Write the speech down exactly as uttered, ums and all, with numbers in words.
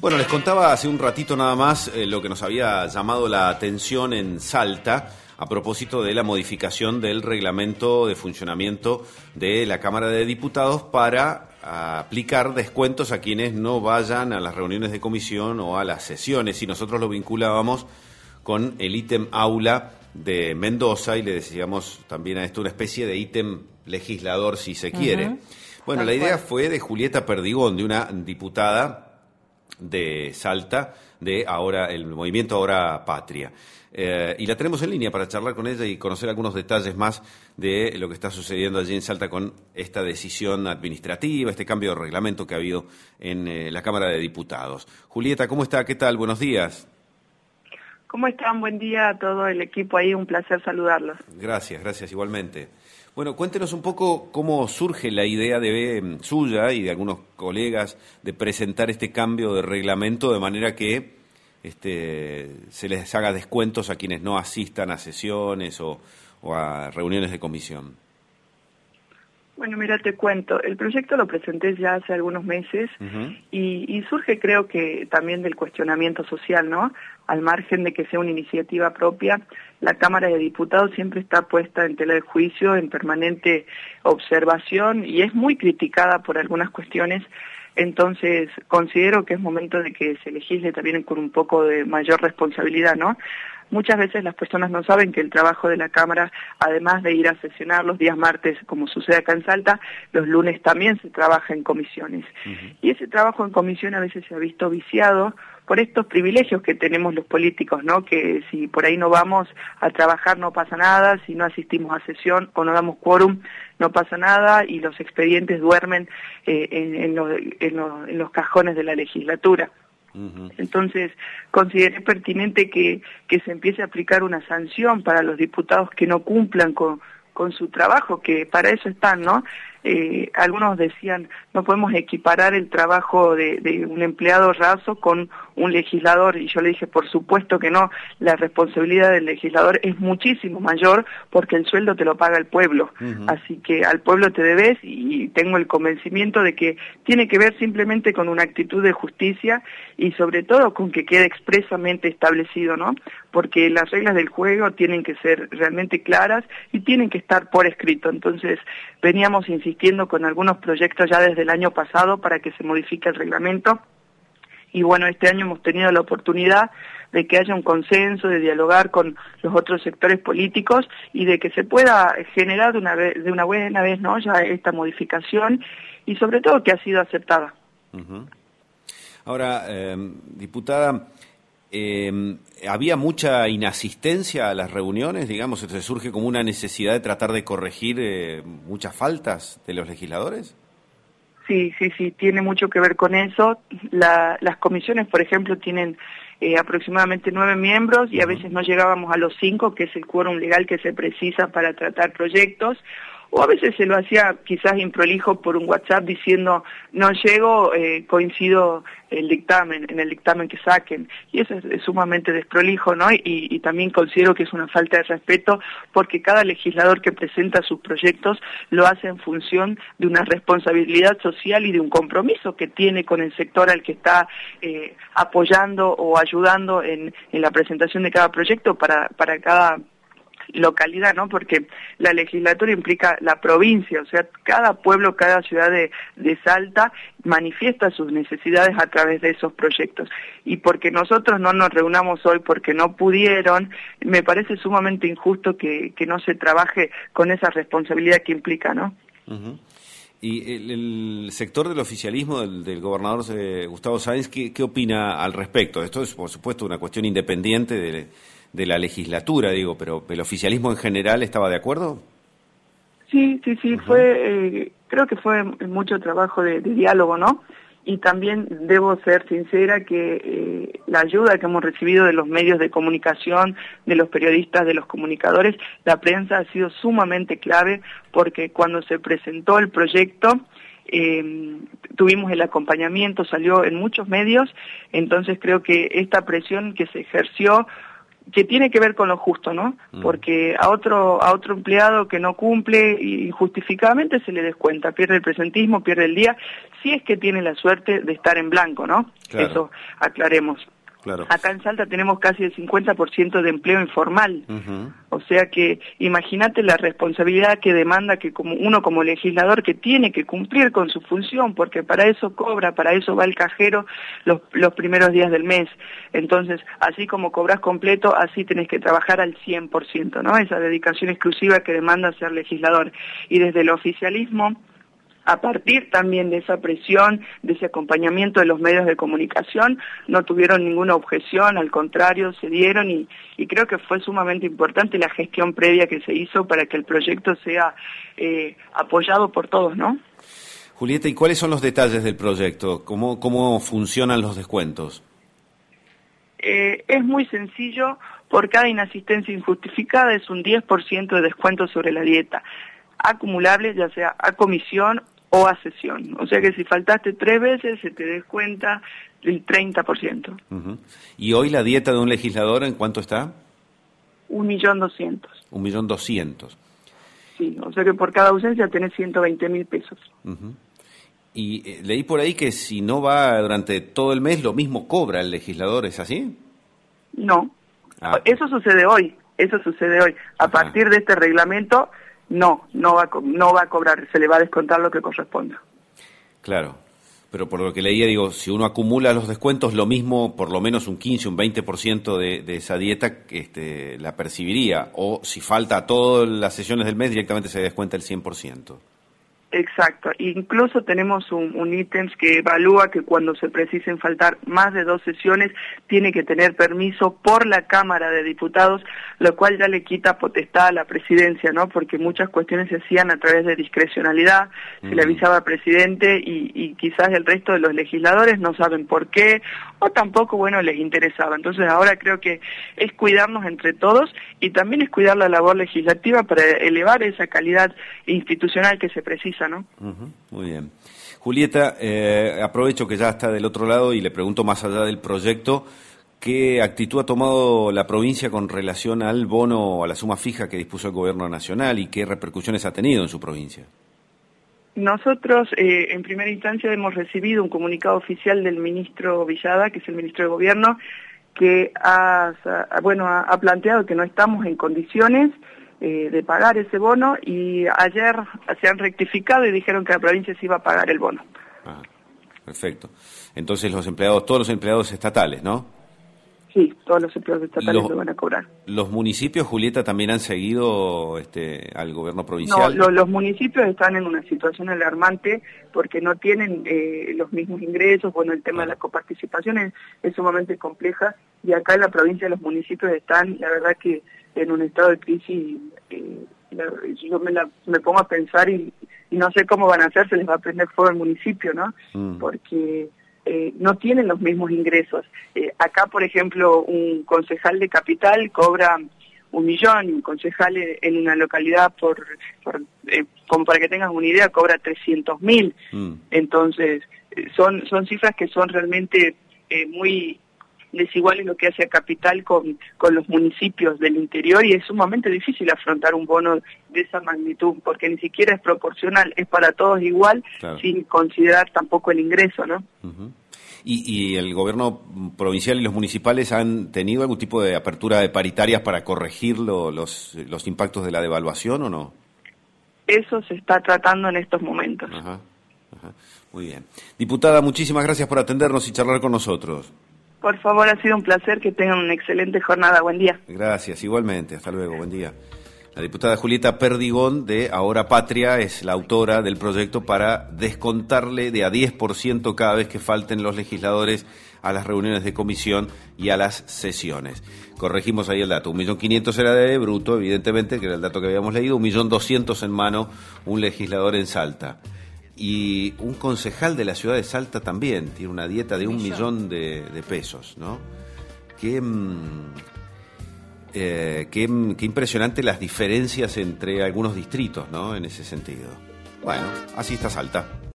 Bueno, les contaba hace un ratito nada más eh, lo que nos había llamado la atención en Salta a propósito de la modificación del reglamento de funcionamiento de la Cámara de Diputados para aplicar descuentos a quienes no vayan a las reuniones de comisión o a las sesiones. Y nosotros lo vinculábamos con el ítem aula de Mendoza y le decíamos también a esto una especie de ítem legislador, si se quiere. Uh-huh. Bueno, Tal la idea cual. fue de Julieta Perdigón, de una diputada de Salta, de ahora el movimiento Ahora Patria. Eh, y la tenemos en línea para charlar con ella y conocer algunos detalles más de lo que está sucediendo allí en Salta con esta decisión administrativa, este cambio de reglamento que ha habido en eh, la Cámara de Diputados. Julieta, ¿cómo está? ¿Qué tal? Buenos días. ¿Cómo están? Buen día a todo el equipo ahí, un placer saludarlos. Gracias, gracias igualmente. Bueno, cuéntenos un poco cómo surge la idea de eh, suya y de algunos colegas de presentar este cambio de reglamento de manera que este, se les haga descuentos a quienes no asistan a sesiones o, o a reuniones de comisión. Bueno, mira, te cuento. El proyecto lo presenté ya hace algunos meses uh-huh. y, y surge creo que también del cuestionamiento social, ¿no? Al margen de que sea una iniciativa propia, la Cámara de Diputados siempre está puesta en tela de juicio, en permanente observación y es muy criticada por algunas cuestiones. Entonces, considero que es momento de que se legisle también con un poco de mayor responsabilidad, ¿no? Muchas veces las personas no saben que el trabajo de la Cámara, además de ir a sesionar los días martes, como sucede acá en Salta, los lunes también se trabaja en comisiones. Uh-huh. Y ese trabajo en comisión a veces se ha visto viciado por estos privilegios que tenemos los políticos, ¿no? Que si por ahí no vamos a trabajar no pasa nada, si no asistimos a sesión o no damos quórum no pasa nada y los expedientes duermen eh, en, en, los, en, los, en los cajones de la legislatura. Uh-huh. Entonces, consideré pertinente que, que se empiece a aplicar una sanción para los diputados que no cumplan con, con su trabajo, que para eso están, ¿no? Eh, algunos decían, no podemos equiparar el trabajo de, de un empleado raso con un legislador, y yo le dije, por supuesto que no, la responsabilidad del legislador es muchísimo mayor porque el sueldo te lo paga el pueblo, uh-huh. Así que al pueblo te debes y tengo el convencimiento de que tiene que ver simplemente con una actitud de justicia y sobre todo con que quede expresamente establecido, ¿no? Porque las reglas del juego tienen que ser realmente claras y tienen que estar por escrito. Entonces, veníamos insistiendo con algunos proyectos ya desde el año pasado para que se modifique el reglamento y bueno, este año hemos tenido la oportunidad de que haya un consenso, de dialogar con los otros sectores políticos y de que se pueda generar de una vez, de una buena vez, ¿no? Ya esta modificación y sobre todo que ha sido aceptada. Uh-huh. Ahora, eh, diputada, eh, ¿había mucha inasistencia a las reuniones? Digamos, ¿se surge como una necesidad de tratar de corregir eh, muchas faltas de los legisladores? Sí, sí, sí, tiene mucho que ver con eso. La, las comisiones, por ejemplo, tienen eh, aproximadamente nueve miembros y a veces no llegábamos a los cinco, que es el quórum legal que se precisa para tratar proyectos. O a veces se lo hacía quizás improlijo por un WhatsApp diciendo, no llego, eh, coincido el dictamen, en el dictamen que saquen. Y eso es, es sumamente desprolijo, ¿no? Y, y también considero que es una falta de respeto porque cada legislador que presenta sus proyectos lo hace en función de una responsabilidad social y de un compromiso que tiene con el sector al que está eh, apoyando o ayudando en, en la presentación de cada proyecto para, para cada localidad, ¿no? Porque la legislatura implica la provincia, o sea, cada pueblo, cada ciudad de, de Salta manifiesta sus necesidades a través de esos proyectos. Y porque nosotros no nos reunamos hoy porque no pudieron, me parece sumamente injusto que, que no se trabaje con esa responsabilidad que implica, ¿no? Uh-huh. Y el, el sector del oficialismo del, del gobernador eh, Gustavo Sáenz, ¿qué, ¿qué opina al respecto? Esto es, por supuesto, una cuestión independiente de... de la legislatura, digo, pero ¿el oficialismo en general estaba de acuerdo? Sí, sí, sí, uh-huh. fue, eh, creo que fue mucho trabajo de, de diálogo, ¿no? Y también debo ser sincera que eh, la ayuda que hemos recibido de los medios de comunicación, de los periodistas, de los comunicadores, la prensa ha sido sumamente clave porque cuando se presentó el proyecto, Eh, tuvimos el acompañamiento, salió en muchos medios, entonces creo que esta presión que se ejerció que tiene que ver con lo justo, ¿no? Mm. Porque a otro a otro empleado que no cumple injustificadamente se le descuenta, pierde el presentismo, pierde el día, si es que tiene la suerte de estar en blanco, ¿no? Claro. Eso aclaremos. Claro. Acá en Salta tenemos casi el cincuenta por ciento de empleo informal, uh-huh. O sea que imagínate la responsabilidad que demanda que como uno como legislador que tiene que cumplir con su función, porque para eso cobra, para eso va el cajero los, los primeros días del mes. Entonces, así como cobras completo, así tenés que trabajar al cien por ciento, ¿no? Esa dedicación exclusiva que demanda ser legislador. Y desde el oficialismo, a partir también de esa presión, de ese acompañamiento de los medios de comunicación, no tuvieron ninguna objeción, al contrario, se dieron y, y creo que fue sumamente importante la gestión previa que se hizo para que el proyecto sea eh, apoyado por todos, ¿no? Julieta, ¿y cuáles son los detalles del proyecto? ¿Cómo, cómo funcionan los descuentos? Eh, es muy sencillo, por cada inasistencia injustificada es un diez por ciento de descuento sobre la dieta, acumulable ya sea a comisión o a sesión. O sea que si faltaste tres veces se te descuenta el treinta por ciento. Uh-huh. ¿Y hoy la dieta de un legislador en cuánto está? Un millón doscientos. Un millón doscientos. Sí, o sea que por cada ausencia tenés ciento veinte mil pesos. Uh-huh. Y eh, leí por ahí que si no va durante todo el mes, lo mismo cobra el legislador, ¿es así? No, ah. Eso sucede hoy, eso sucede hoy. A Ajá. partir de este reglamento... No, no va, a, no va a cobrar, se le va a descontar lo que corresponda. Claro, pero por lo que leía, digo, si uno acumula los descuentos, lo mismo, por lo menos un quince, un veinte por ciento de, de esa dieta este, la percibiría, o si falta todas las sesiones del mes, directamente se descuenta el cien por ciento. Exacto, incluso tenemos un, un ítem que evalúa que cuando se precisen faltar más de dos sesiones tiene que tener permiso por la Cámara de Diputados, lo cual ya le quita potestad a la presidencia, ¿no? Porque muchas cuestiones se hacían a través de discrecionalidad, mm. se le avisaba al presidente y, y quizás el resto de los legisladores no saben por qué o tampoco, bueno, les interesaba. Entonces ahora creo que es cuidarnos entre todos y también es cuidar la labor legislativa para elevar esa calidad institucional que se precisa, ¿no? Uh-huh, muy bien. Julieta, eh, aprovecho que ya está del otro lado y le pregunto más allá del proyecto, ¿qué actitud ha tomado la provincia con relación al bono, a la suma fija que dispuso el gobierno nacional y qué repercusiones ha tenido en su provincia? Nosotros, eh, en primera instancia, hemos recibido un comunicado oficial del ministro Villada, que es el ministro de Gobierno, que ha, bueno, ha planteado que no estamos en condiciones Eh, de pagar ese bono y ayer se han rectificado y dijeron que la provincia se iba a pagar el bono. Ah, perfecto. Entonces los empleados, todos los empleados estatales, ¿no? Sí, todos los empleados estatales los, lo van a cobrar. ¿Los municipios, Julieta, también han seguido este, al gobierno provincial? No, lo, los municipios están en una situación alarmante porque no tienen eh, los mismos ingresos. Bueno, el tema ah. de la coparticipación es, es sumamente compleja y acá en la provincia los municipios están, la verdad que en un estado de crisis, eh, yo me, la, me pongo a pensar y, y no sé cómo van a hacer, se les va a prender fuego al municipio, ¿no? Mm. Porque eh, no tienen los mismos ingresos. Eh, acá, por ejemplo, un concejal de capital cobra un millón, y un concejal en una localidad, por, por eh, como para que tengas una idea, cobra trescientos mil. Mm. Entonces, eh, son, son cifras que son realmente eh, muy desigual en lo que hace a capital con, con los municipios del interior y es sumamente difícil afrontar un bono de esa magnitud porque ni siquiera es proporcional, es para todos igual, claro. Sin considerar tampoco el ingreso, ¿no? Uh-huh. ¿Y, ¿Y el gobierno provincial y los municipales han tenido algún tipo de apertura de paritarias para corregir lo, los, los impactos de la devaluación o no? Eso se está tratando en estos momentos. Ajá, ajá. Muy bien. Diputada, muchísimas gracias por atendernos y charlar con nosotros. Por favor, ha sido un placer, que tengan una excelente jornada. Buen día. Gracias, igualmente. Hasta luego, buen día. La diputada Julieta Perdigón, de Ahora Patria, es la autora del proyecto para descontarle de a diez por ciento cada vez que falten los legisladores a las reuniones de comisión y a las sesiones. Corregimos ahí el dato. un millón quinientos era de bruto, evidentemente, que era el dato que habíamos leído. un millón doscientos en mano, un legislador en Salta. Y un concejal de la ciudad de Salta también tiene una dieta de un millón de, de pesos, ¿no? Qué, eh, qué, qué impresionante las diferencias entre algunos distritos, ¿no? En ese sentido. Bueno, así está Salta.